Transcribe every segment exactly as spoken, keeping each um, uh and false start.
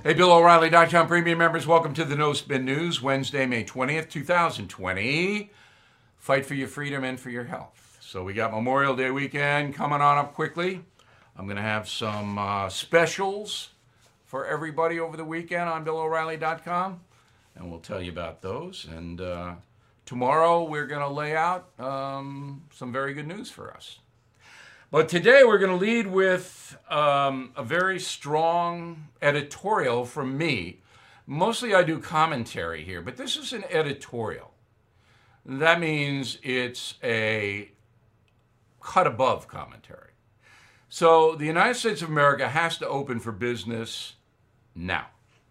Hey, Bill O'Reilly dot com premium members, welcome to the No Spin News, Wednesday, May twentieth, twenty twenty. Fight for your freedom and for your health. So we got Memorial Day weekend coming on up quickly. I'm going to have some uh, specials for everybody over the weekend on Bill O'Reilly dot com, and we'll tell you about those. And uh, tomorrow we're going to lay out um, some very good news for us. But today we're going to lead with um, a very strong editorial from me. Mostly I do commentary here, but this is an editorial. That means it's a cut above commentary. So the United States of America has to open for business now.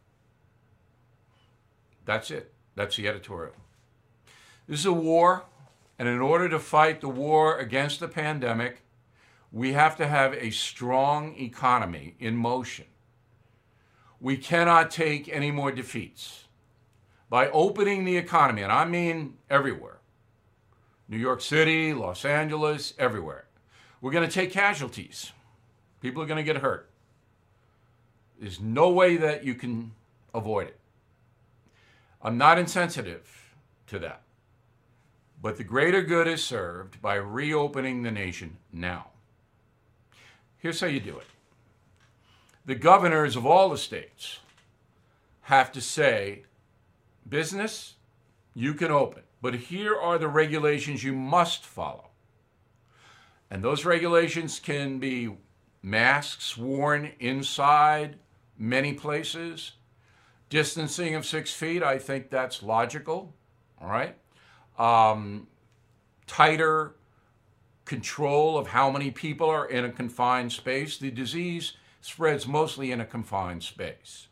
That's it. That's the editorial. This is a war, and in order to fight the war against the pandemic, we have to have a strong economy in motion. We cannot take any more defeats. By opening the economy, and I mean everywhere, New York City, Los Angeles, everywhere, we're going to take casualties. People are going to get hurt. There's no way that you can avoid it. I'm not insensitive to that. But the greater good is served by reopening the nation now. Here's how you do it. The governors of all the states have to say, business, you can open, but here are the regulations you must follow. And those regulations can be masks worn inside many places, distancing of six feet, I think that's logical, all right? Um, tighter control of how many people are in a confined space. The disease spreads mostly in a confined space.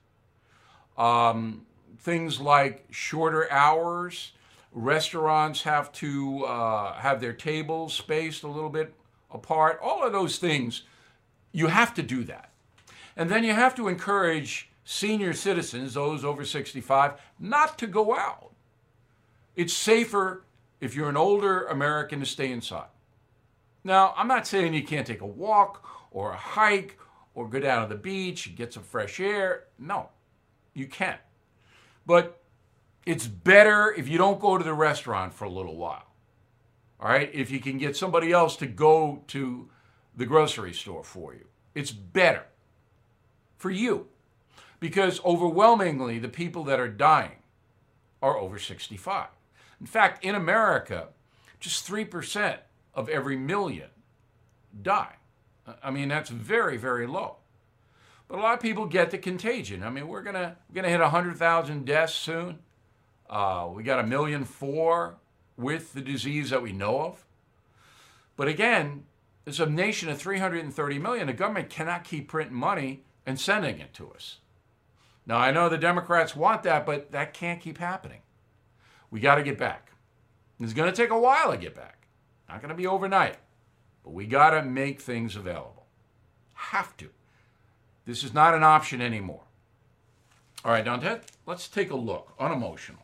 Um, things like shorter hours. Restaurants have to uh, have their tables spaced a little bit apart. All of those things, you have to do that. And then you have to encourage senior citizens, those over sixty-five, not to go out. It's safer if you're an older American to stay inside. Now, I'm not saying you can't take a walk or a hike or go down to the beach and get some fresh air. No, you can't. But it's better if you don't go to the restaurant for a little while. All right? If you can get somebody else to go to the grocery store for you. It's better for you. Because overwhelmingly, the people that are dying are over sixty-five. In fact, in America, just three percent of every million die. I mean, that's very, very low. But a lot of people get the contagion. I mean, we're gonna we're gonna hit one hundred thousand deaths soon. Uh, we got a million four with the disease that we know of. But again, as a nation of three hundred thirty million, the government cannot keep printing money and sending it to us. Now, I know the Democrats want that, but that can't keep happening. We got to get back. It's going to take a while to get back. Not going to be overnight, but we got to make things available. Have to. This is not an option anymore. All right, Dante, let's take a look, unemotional,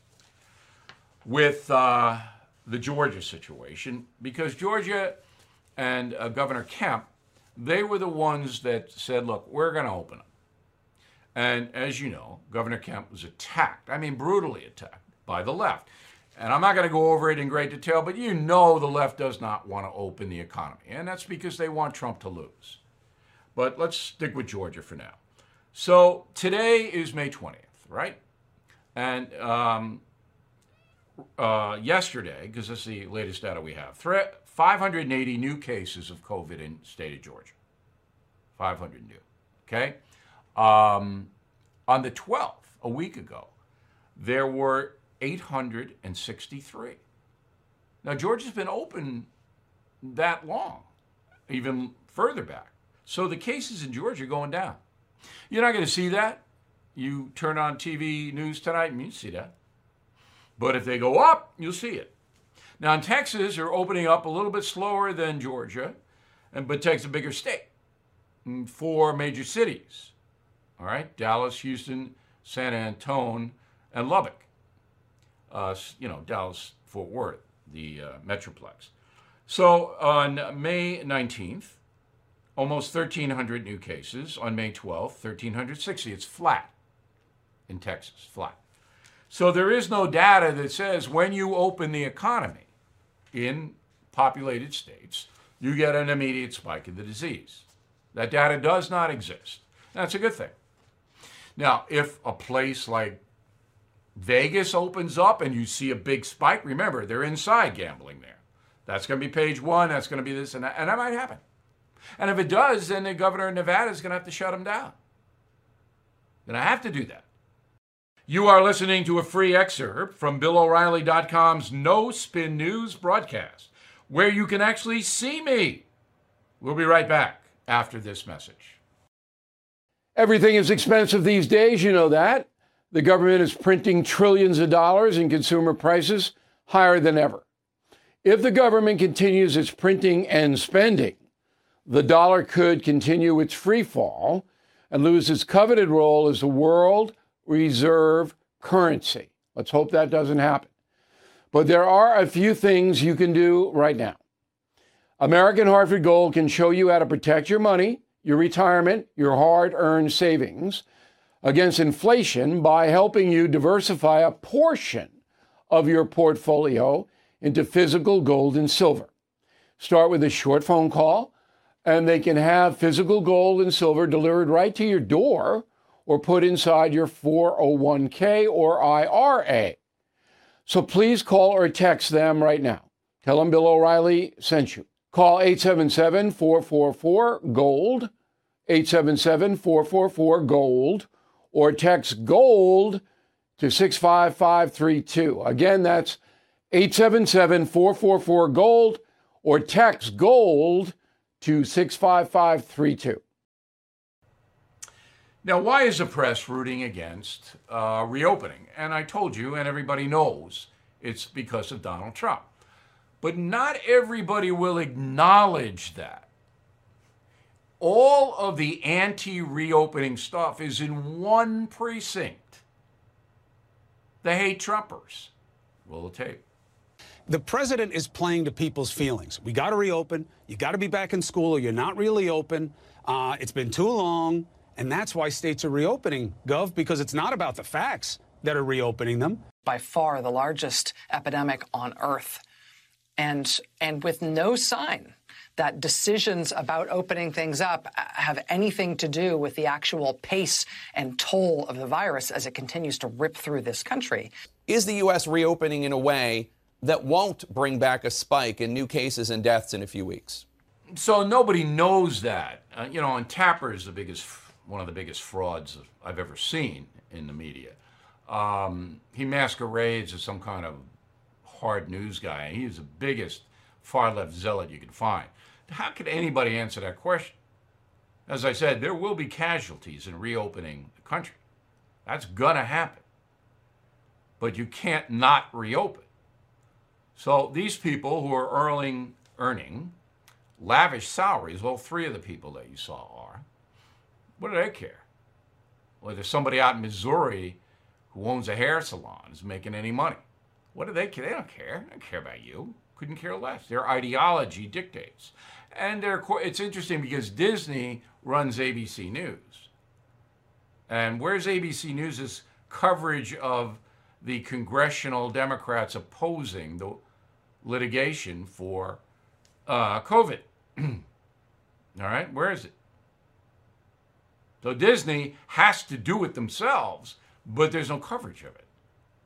with uh, the Georgia situation, because Georgia and uh, Governor Kemp, they were the ones that said, look, we're going to open up. And as you know, Governor Kemp was attacked, I mean brutally attacked, by the left. And I'm not going to go over it in great detail, but you know the left does not want to open the economy. And that's because they want Trump to lose. But let's stick with Georgia for now. So today is May twentieth, right? And um, uh, yesterday, because this is the latest data we have, five hundred eighty new cases of COVID in the state of Georgia. five hundred new, okay? Um, on the twelfth, a week ago, there were eight hundred sixty-three. Now, Georgia's been open that long, even further back. So the cases in Georgia are going down. You're not going to see that. You turn on T V news tonight and you see that. But if they go up, you'll see it. Now, in Texas, they're opening up a little bit slower than Georgia, and but Texas is a bigger state. Four major cities, all right? Dallas, Houston, San Antonio, and Lubbock. Uh, you know, Dallas, Fort Worth, the uh, Metroplex. So on May nineteenth, almost thirteen hundred new cases on May twelfth, one thousand three hundred sixty. It's flat in Texas, flat. So there is no data that says when you open the economy in populated states, you get an immediate spike in the disease. That data does not exist. That's a good thing. Now, if a place like Vegas opens up and you see a big spike, remember, they're inside gambling there. That's going to be page one, that's going to be this and that, and that might happen. And if it does, then the governor of Nevada is going to have to shut them down. Then I have to do that. You are listening to a free excerpt from Bill O'Reilly dot com's No Spin News broadcast, where you can actually see me. We'll be right back after this message. Everything is expensive these days, you know that. The government is printing trillions of dollars and consumer prices higher than ever. If the government continues its printing and spending, the dollar could continue its free fall and lose its coveted role as the world reserve currency. Let's hope that doesn't happen. But there are a few things you can do right now. American Hartford Gold can show you how to protect your money, your retirement, your hard-earned savings against inflation by helping you diversify a portion of your portfolio into physical gold and silver. Start with a short phone call, and they can have physical gold and silver delivered right to your door or put inside your four oh one k or I R A. So please call or text them right now. Tell them Bill O'Reilly sent you. Call eight seven seven, four four four, GOLD, eight seven seven, four four four, GOLD, or text GOLD to six five five three two. Again, that's eight seven seven, four four four, GOLD, or text GOLD to six five five three two. Now, why is the press rooting against uh, reopening? And I told you, and everybody knows, it's because of Donald Trump. But not everybody will acknowledge that. All of the anti-reopening stuff is in one precinct. They hate Trumpers. Roll the tape. The president is playing to people's feelings. We got to reopen. You got to be back in school or you're not really open. Uh, it's been too long. And that's why states are reopening, Gov, because it's not about the facts that are reopening them. By far the largest epidemic on Earth. And, and with no sign that decisions about opening things up have anything to do with the actual pace and toll of the virus as it continues to rip through this country. Is the U S reopening in a way that won't bring back a spike in new cases and deaths in a few weeks? So nobody knows that. Uh, you know, and Tapper is the biggest, one of the biggest frauds I've ever seen in the media. Um, he masquerades as some kind of hard news guy. He's the biggest far-left zealot you can find. How could anybody answer that question? As I said, there will be casualties in reopening the country. That's gonna happen. But you can't not reopen. So these people who are earning, earning lavish salaries, well, three of the people that you saw are, what do they care? Well, there's somebody out in Missouri who owns a hair salon is making any money. What do they care? They don't care. They don't care about you. Couldn't care less. Their ideology dictates. And they're, it's interesting because Disney runs A B C News. And where's A B C News' coverage of the congressional Democrats opposing the litigation for uh, COVID? All right, where is it? So Disney has to do it themselves, but there's no coverage of it.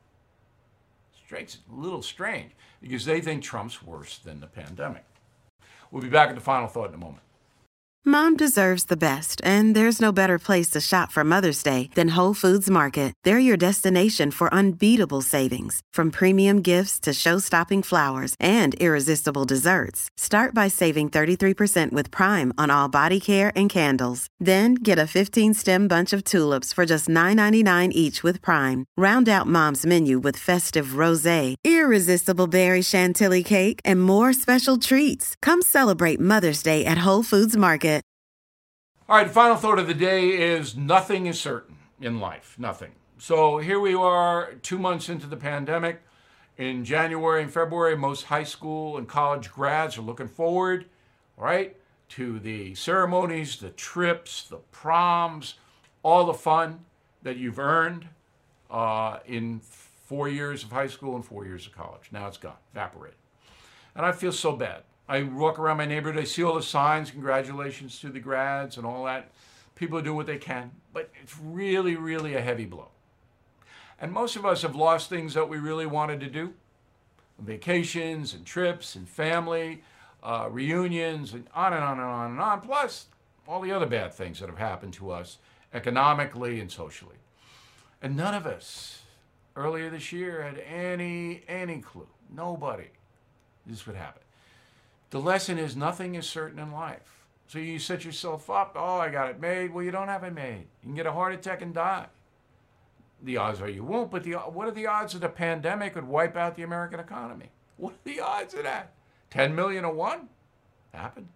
It's a little strange because they think Trump's worse than the pandemic. We'll be back at the final thought in a moment. Mom deserves the best, and there's no better place to shop for Mother's Day than Whole Foods Market. They're your destination for unbeatable savings, from premium gifts to show-stopping flowers and irresistible desserts. Start by saving thirty-three percent with Prime on all body care and candles. Then get a fifteen-stem bunch of tulips for just nine ninety-nine each with Prime. Round out Mom's menu with festive rosé, irresistible berry chantilly cake, and more special treats. Come celebrate Mother's Day at Whole Foods Market. All right, the final thought of the day is nothing is certain in life, nothing. So here we are two months into the pandemic. In January and February, most high school and college grads are looking forward, all right, to the ceremonies, the trips, the proms, all the fun that you've earned uh, in four years of high school and four years of college. Now it's gone, evaporated. And I feel so bad. I walk around my neighborhood, I see all the signs, congratulations to the grads and all that. People do what they can, but it's really, really a heavy blow. And most of us have lost things that we really wanted to do. Vacations and trips and family, uh, reunions, and on and on and on and on, plus all the other bad things that have happened to us economically and socially. And none of us earlier this year had any, any clue, nobody, this would happen. The lesson is nothing is certain in life. So you set yourself up, oh, I got it made. Well, you don't have it made. You can get a heart attack and die. The odds are you won't, but the, what are the odds that a pandemic would wipe out the American economy? What are the odds of that? ten million to one? Happened.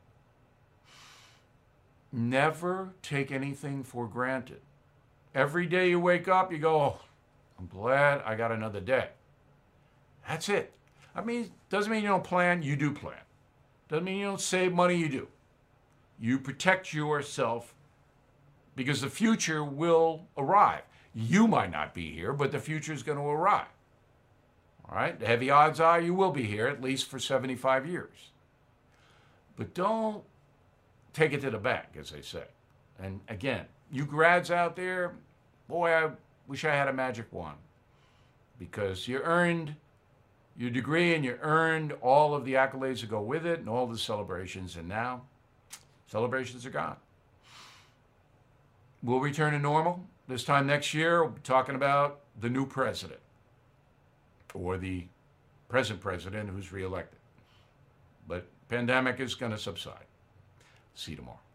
Never take anything for granted. Every day you wake up, you go, oh, I'm glad I got another day. That's it. I mean, doesn't mean you don't plan, you do plan. Doesn't mean you don't save money, you do. You protect yourself because the future will arrive. You might not be here, but the future is going to arrive. All right? The heavy odds are you will be here at least for seventy-five years. But don't take it to the bank, as they say. And again, you grads out there, boy, I wish I had a magic wand because you earned your degree and you earned all of the accolades that go with it and all the celebrations, and now celebrations are gone. We'll return to normal. This time next year, we'll be talking about the new president or the present president who's reelected. But pandemic is going to subside. See you tomorrow.